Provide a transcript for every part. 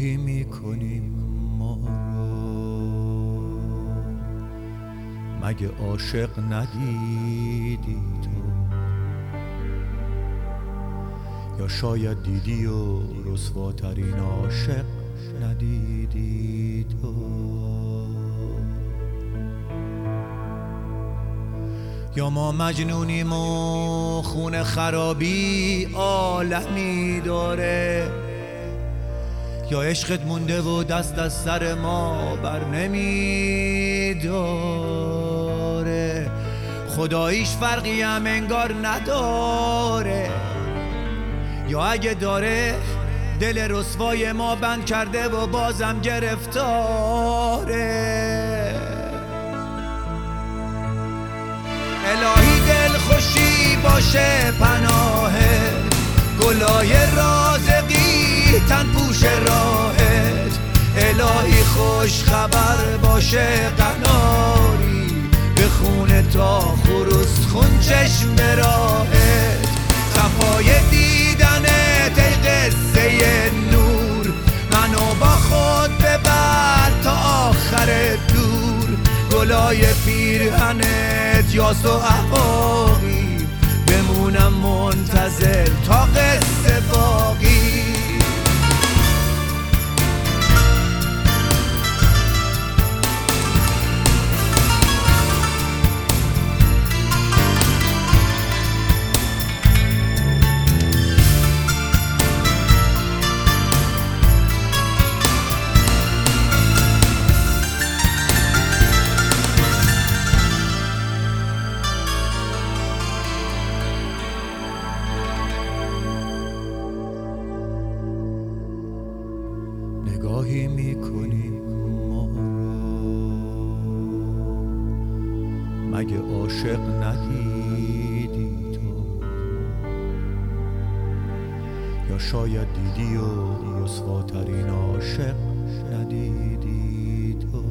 نگاهی میکنیم ما رو، مگه عاشق ندیدی تو؟ یا شاید دیدی و رسواترین عاشق ندیدی تو؟ یا ما مجنونیم و خون خرابی عالمی داره، یا عشقت مونده و دست از سر ما بر نمیداره. خداییش فرقی هم انگار نداره، یا اگه داره دل رسوای ما بند کرده و بازم گرفتاره. الهی دل خوشی باشه پناهت، گلای رازقی تن پوش راهت. الهی خوش خبر باشه قناری، به خون تا خروس خون چشم به راهت. صفای دیدنت ای قصه نور، منو با خود ببر تا آخر دور. گلای پیرهنت یاس و عقاقی، بمونم منتظر تا قصه باقی. نگاهی میکنیم ما رو، مگه عاشق ندیدی تو؟ یا شاید دیدی و رسواترین عاشق ندیدی تو؟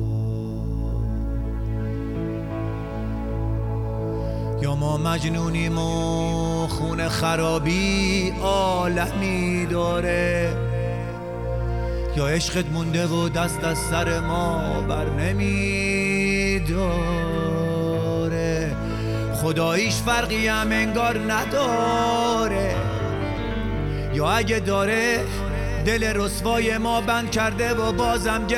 یا ما مجنونیم و خون خرابی عالمی داره، یا عشقت مونده و دست از سر ما بر نمیداره. خداییش فرقی هم انگار نداره، یا اگه داره دل رسوای ما بند کرده و بازم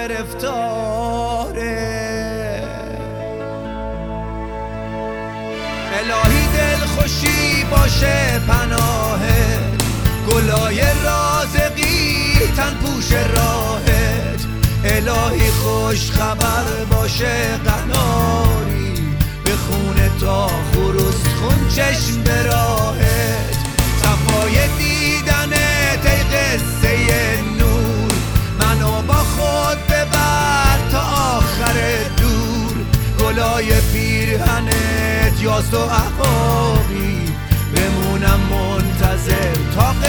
گرفتاره. الهی دل خوشی باشه پناهت، گلای رازقی تن پوش راهت. الهی خوش خبر باشه قناری، به خون تا خروس خون چشم به راهت. صفای دیدنت ای قصه نور، منو با خود ببر تا آخر دور. گلای پیرهنت یاس و عقاقی، بمونم منتظر تا